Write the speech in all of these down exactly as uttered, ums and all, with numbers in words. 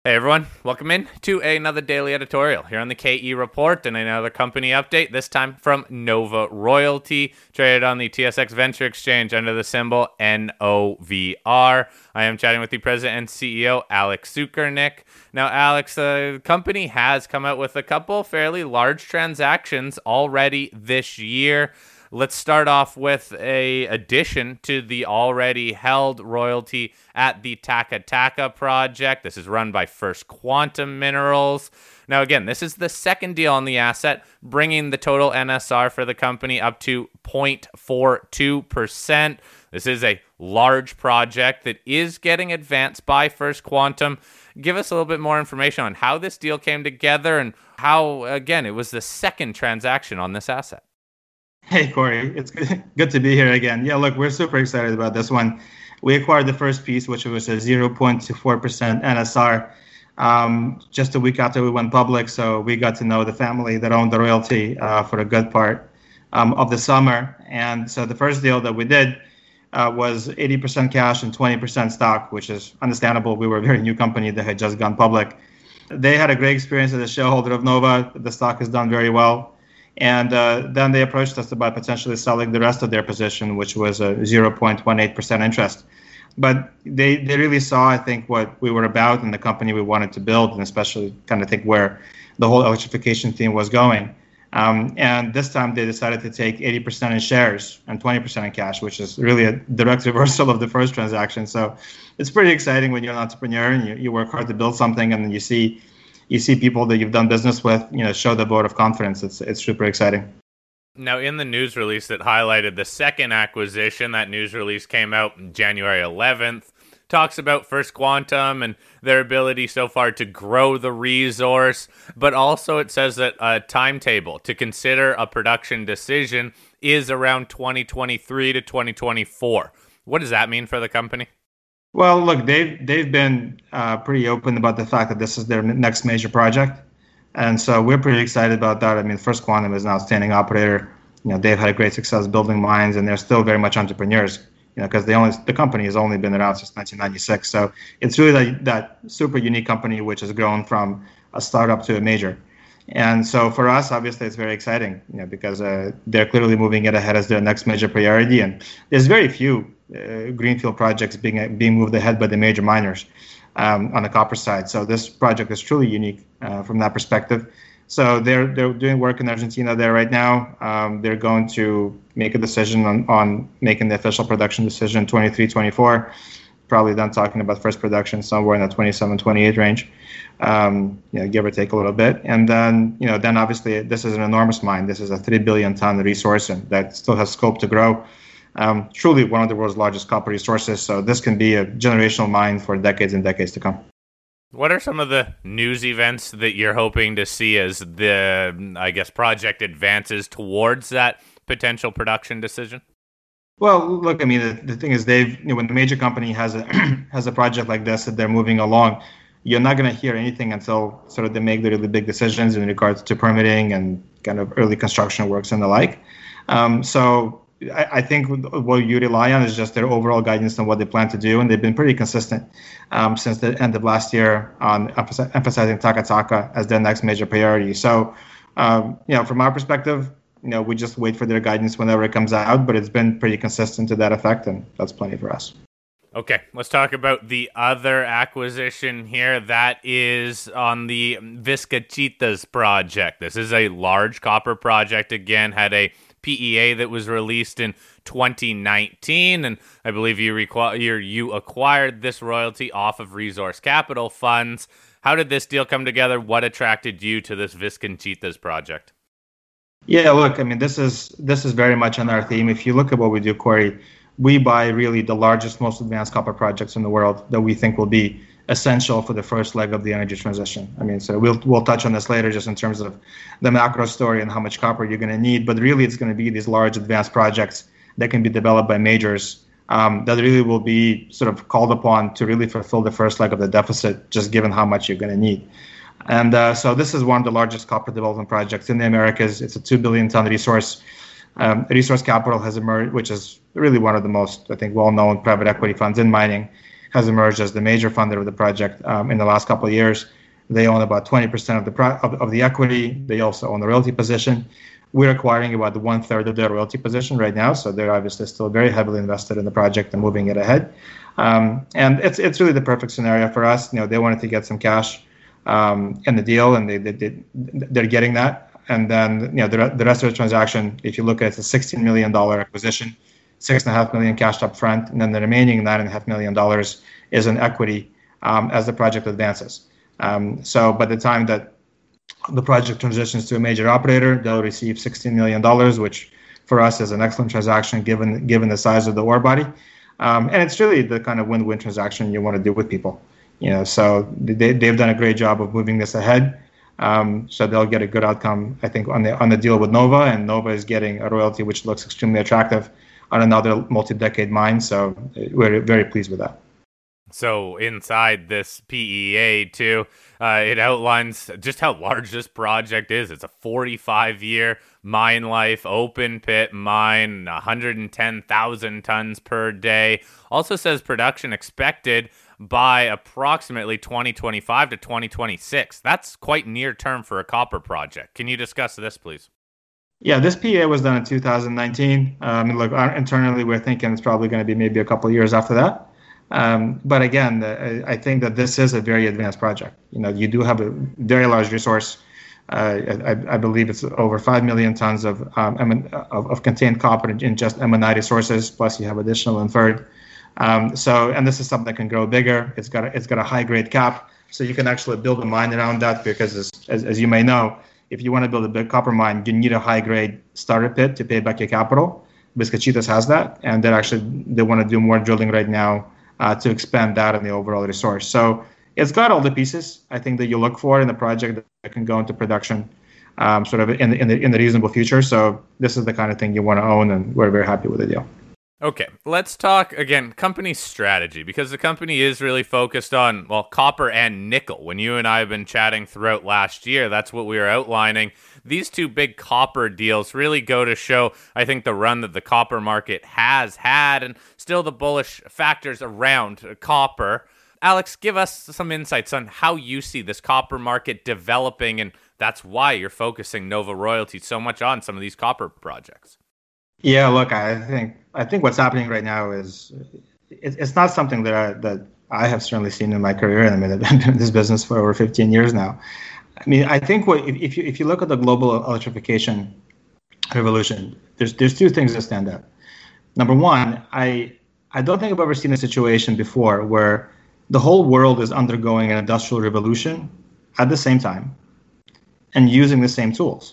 Hey everyone, welcome in to another daily editorial here on the K E Report and another company update, this time from Nova Royalty, traded on the T S X Venture Exchange under the symbol N O V R. I am chatting with the president and C E O, Alex Sukernick. Now, Alex, the company has come out with a couple fairly large transactions already this year. Let's start off with a addition to the already held royalty at the Taca Taca project. This is run by First Quantum Minerals. Now, again, this is the second deal on the asset, bringing the total N S R for the company up to zero point four two percent. This is a large project that is getting advanced by First Quantum. Give us a little bit more information on how this deal came together and how, again, it was the second transaction on this asset. Hey, Corey, it's good, good to be here again. Yeah, look, we're super excited about this one. We acquired the first piece, which was a zero point two four percent N S R, um, just a week after we went public. So we got to know the family that owned the royalty uh, for a good part um, of the summer. And so the first deal that we did uh, was eighty percent cash and twenty percent stock, which is understandable. We were a very new company that had just gone public. They had a great experience as a shareholder of Nova. The stock has done very well. And uh, then they approached us about potentially selling the rest of their position, which was a zero point one eight percent interest. But they, they really saw, I think, what we were about and the company we wanted to build, and especially kind of think where the whole electrification theme was going. Um, and this time they decided to take eighty percent in shares and twenty percent in cash, which is really a direct reversal of the first transaction. So it's pretty exciting when you're an entrepreneur and you, you work hard to build something, and then you see you see people that you've done business with, you know, show the vote of confidence. It's it's super exciting. Now, in the news release that highlighted the second acquisition, that news release came out January eleventh, talks about First Quantum and their ability so far to grow the resource, but also it says that a timetable to consider a production decision is around twenty twenty-three to twenty twenty-four. What does that mean for the company? Well, look, they've they've been uh, pretty open about the fact that this is their next major project, and so we're pretty excited about that. I mean, First Quantum is an outstanding operator. You know, they've had a great success building mines, and they're still very much entrepreneurs. You know, because they only the company has only been around since nineteen ninety-six. So it's really that, that super unique company which has grown from a startup to a major. And so for us, obviously, it's very exciting, you know, because uh, they're clearly moving it ahead as their next major priority. And there's very few uh, greenfield projects being being moved ahead by the major miners um, on the copper side. So this project is truly unique uh, from that perspective. So they're they're doing work in Argentina there right now. Um, they're going to make a decision on, on making the official production decision twenty-three, twenty-four. Probably done talking about first production somewhere in the twenty-seven, twenty-eight range, um, you know, give or take a little bit. And then, you know, then obviously this is an enormous mine. This is a three billion ton resource and that still has scope to grow. Um, truly one of the world's largest copper resources. So this can be a generational mine for decades and decades to come. What are some of the news events that you're hoping to see as the, I guess, project advances towards that potential production decision? Well, look, I mean, the, the thing is, they've, you know, when a major company has a has a project like this that they're moving along, you're not going to hear anything until sort of they make the really big decisions in regards to permitting and kind of early construction works and the like. Um, so I, I think what you rely on is just their overall guidance on what they plan to do, and they've been pretty consistent um, since the end of last year on emphasi- emphasizing Taca Taca as their next major priority. So, um, you know, from our perspective, you know, we just wait for their guidance whenever it comes out, but it's been pretty consistent to that effect, and that's plenty for us. Okay, let's talk about the other acquisition here. That is on the Vizcachitas project. This is a large copper project, again, had a P E A that was released in twenty nineteen, and I believe you, requ- you acquired this royalty off of Resource Capital funds. How did this deal come together? What attracted you to this Vizcachitas project? Yeah, look, I mean, this is this is very much on our theme. If you look at what we do, Corey, we buy really the largest, most advanced copper projects in the world that we think will be essential for the first leg of the energy transition. I mean, so we'll we'll touch on this later just in terms of the macro story and how much copper you're going to need. But really, it's going to be these large, advanced projects that can be developed by majors um, that really will be sort of called upon to really fulfill the first leg of the deficit, just given how much you're going to need. And uh, so this is one of the largest copper development projects in the Americas. It's a two billion ton resource. Um, Resource Capital has emerged, which is really one of the most, I think, well-known private equity funds in mining, has emerged as the major funder of the project um, in the last couple of years. They own about twenty percent of the pro- of, of the equity. They also own the royalty position. We're acquiring about one third of their royalty position right now, so they're obviously still very heavily invested in the project and moving it ahead. Um, and it's it's really the perfect scenario for us. You know, they wanted to get some cash um, in the deal, and they, they, they they're getting that. And then, you know, the the rest of the transaction, if you look at it, it's a sixteen million dollars acquisition, six and a half million cashed up front, and then the remaining nine and a half million dollars is in equity um, as the project advances. Um, so by the time that the project transitions to a major operator, they'll receive sixteen million dollars, which for us is an excellent transaction given given the size of the ore body. Um, and it's really the kind of win-win transaction you want to do with people. You know, so they, they've done a great job of moving this ahead. Um, so they'll get a good outcome, I think, on the on the deal with Nova, and Nova is getting a royalty which looks extremely attractive on another multi-decade mine. So we're very pleased with that. So inside this P E A too, uh, it outlines just how large this project is. It's a forty-five year mine life, open pit mine, one hundred ten thousand tons per day. Also says production expected by approximately twenty twenty-five to twenty twenty-six. That's quite near term for a copper project. Can you discuss this, please? Yeah, this P E A was done in two thousand nineteen. Um, look, internally, we're thinking it's probably going to be maybe a couple of years after that. Um, but again, the, I think that this is a very advanced project. You know, you do have a very large resource. Uh, I, I believe it's over five million tons of, um, of, of contained copper in just M and I resources, plus you have additional inferred. Um, so, and this is something that can grow bigger. It's got a, it's got a high grade cap, so you can actually build a mine around that. Because as, as, as you may know, if you want to build a big copper mine, you need a high grade starter pit to pay back your capital. Vizcachitas has that, and they're actually they want to do more drilling right now Uh, to expand that in the overall resource. So it's got all the pieces, I think, that you look for in the project that can go into production um, sort of in the, in, the, in the reasonable future. So this is the kind of thing you want to own, and we're very happy with the deal. Okay, let's talk, again, company strategy, because the company is really focused on, well, copper and nickel. When you and I have been chatting throughout last year, that's what we were outlining. These two big copper deals really go to show, I think, the run that the copper market has had and still the bullish factors around copper. Alex, give us some insights on how you see this copper market developing, and that's why you're focusing Nova Royalty so much on some of these copper projects. Yeah, look, I think I think what's happening right now is it, it's not something that I, that I have certainly seen in my career. I mean, I've been in this business for over fifteen years now. I mean, I think what if you if you look at the global electrification revolution, there's there's two things that stand out. Number one, I I don't think I've ever seen a situation before where the whole world is undergoing an industrial revolution at the same time and using the same tools.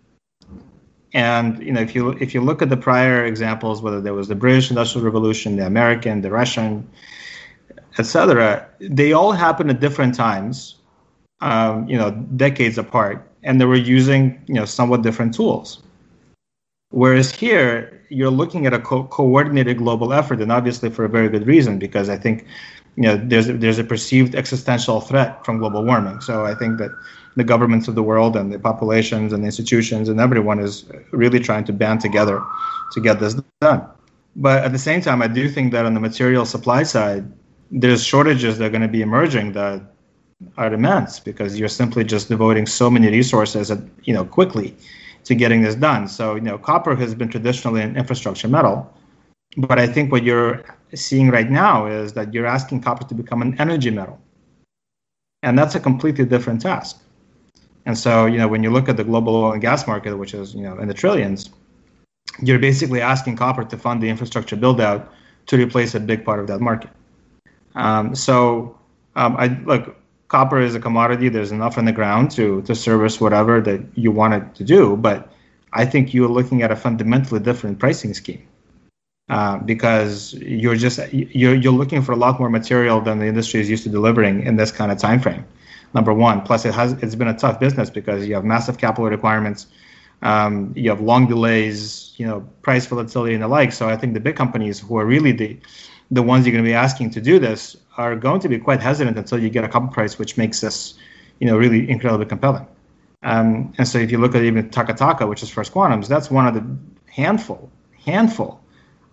And you know, if you if you look at the prior examples, whether there was the British Industrial Revolution, the American, the Russian, et cetera, they all happened at different times, um, you know, decades apart, and they were using you know somewhat different tools. Whereas here, you're looking at a co- coordinated global effort, and obviously for a very good reason, because I think you know there's a, there's a perceived existential threat from global warming. So I think that the governments of the world and the populations and the institutions and everyone is really trying to band together to get this done. But at the same time, I do think that on the material supply side, there's shortages that are going to be emerging that are immense because you're simply just devoting so many resources, at, you know, quickly to getting this done. So, you know, copper has been traditionally an infrastructure metal, but I think what you're seeing right now is that you're asking copper to become an energy metal. And that's a completely different task. And so, you know, when you look at the global oil and gas market, which is, you know, in the trillions, you're basically asking copper to fund the infrastructure build out to replace a big part of that market. Um, so, um, I look, copper is a commodity. There's enough in the ground to to service whatever that you want it to do. But I think you're looking at a fundamentally different pricing scheme uh, because you're just you're you're looking for a lot more material than the industry is used to delivering in this kind of time frame. Number one, plus it has it's been a tough business because you have massive capital requirements, um, you have long delays, you know, price volatility and the like. So I think the big companies who are really the the ones you're going to be asking to do this are going to be quite hesitant until you get a copper price which makes this, you know, really incredibly compelling. Um, and so if you look at even Taka Taka, which is First Quantums, that's one of the handful handful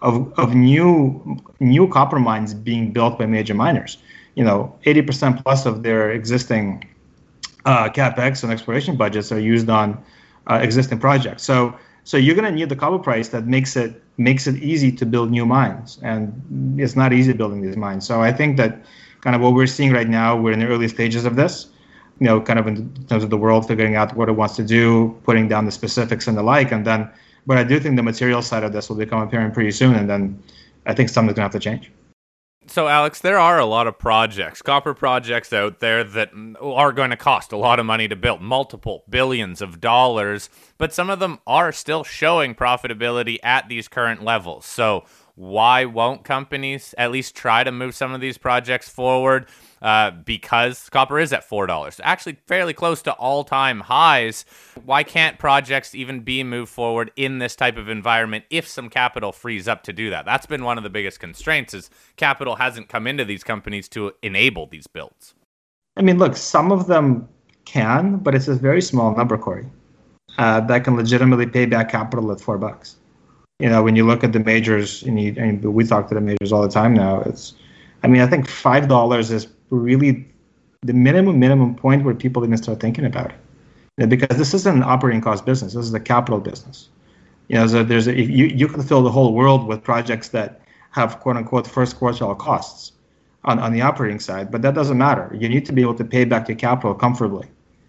of of new new copper mines being built by major miners. You know, eighty percent plus of their existing uh, capex and exploration budgets are used on uh, existing projects. So so you're going to need the copper price that makes it makes it easy to build new mines, and it's not easy building these mines. So I think that kind of what we're seeing right now, we're in the early stages of this. You know, kind of in terms of the world figuring out what it wants to do, putting down the specifics and the like, and then. But I do think the material side of this will become apparent pretty soon, and then I think something's going to have to change. So, Alex, there are a lot of projects, copper projects out there that are going to cost a lot of money to build, multiple billions of dollars, but some of them are still showing profitability at these current levels. So why won't companies at least try to move some of these projects forward? Uh, because copper is at four dollars, actually fairly close to all-time highs. Why can't projects even be moved forward in this type of environment if some capital frees up to do that? That's been one of the biggest constraints, is capital hasn't come into these companies to enable these builds. I mean, look, some of them can, but it's a very small number, Corey, uh, that can legitimately pay back capital at four bucks. You know, when you look at the majors, and, you, and we talk to the majors all the time now, it's, I mean, I think five dollars is really the minimum minimum point where people even start thinking about it, you know, because this isn't an operating cost business. This is a capital business. You know, so there's a, you you can fill the whole world with projects that have quote unquote first quartile costs on, on the operating side, but that doesn't matter. You need to be able to pay back your capital comfortably.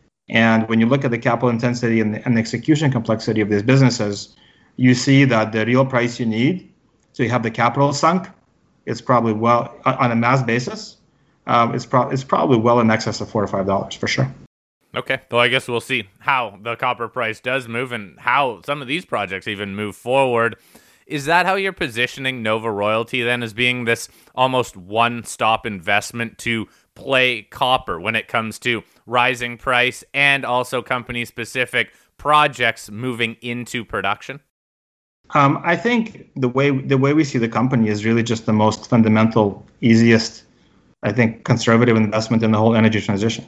And when you look at the capital intensity and the, and the execution complexity of these businesses, you see that the real price you need, so you have the capital sunk, it's probably well on a mass basis. Um, it's, pro- it's probably well in excess of four or five dollars for sure. Okay, well, I guess we'll see how the copper price does move and how some of these projects even move forward. Is that how you're positioning Nova Royalty then, as being this almost one-stop investment to play copper when it comes to rising price and also company-specific projects moving into production? Um, I think the way the way we see the company is really just the most fundamental, easiest, I think, conservative investment in the whole energy transition.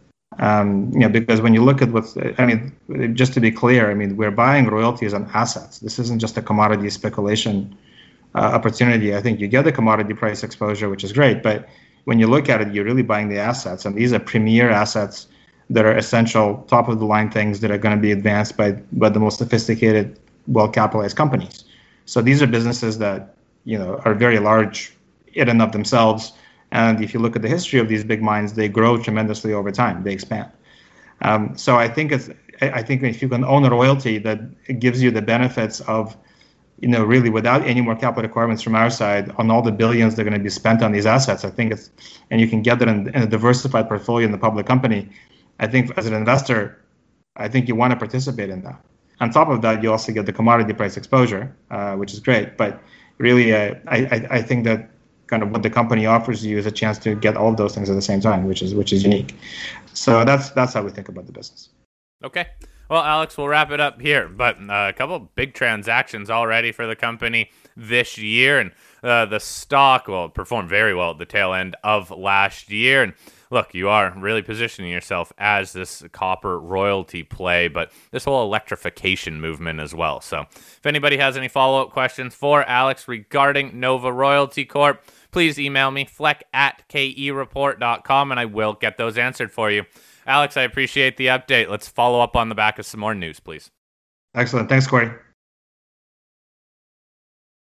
Um, you know, because when you look at what's, I mean, just to be clear, I mean, we're buying royalties on assets. This isn't just a commodity speculation uh, opportunity. I think you get the commodity price exposure, which is great, but when you look at it, you're really buying the assets, and these are premier assets that are essential, top of the line things that are going to be advanced by by the most sophisticated, well-capitalized companies. So these are businesses that, you know, are very large in and of themselves. And if you look at the history of these big mines, they grow tremendously over time. They expand. Um, so I think it's, I think if you can own a royalty that gives you the benefits of, you know, really without any more capital requirements from our side on all the billions that are going to be spent on these assets, I think it's, and you can get that in, in a diversified portfolio in the public company. I think as an investor, I think you want to participate in that. On top of that, you also get the commodity price exposure, uh, which is great. But really, uh, I, I, I think that kind of what the company offers you is a chance to get all of those things at the same time, which is which is unique. So that's that's how we think about the business. Okay. Well, Alex, we'll wrap it up here. But uh, a couple of big transactions already for the company this year, and uh, the stock will perform very well at the tail end of last year. And look, you are really positioning yourself as this copper royalty play, but this whole electrification movement as well. So if anybody has any follow-up questions for Alex regarding Nova Royalty Corp, please email me, fleck at k e report dot com, and I will get those answered for you. Alex, I appreciate the update. Let's follow up on the back of some more news, please. Excellent. Thanks, Corey.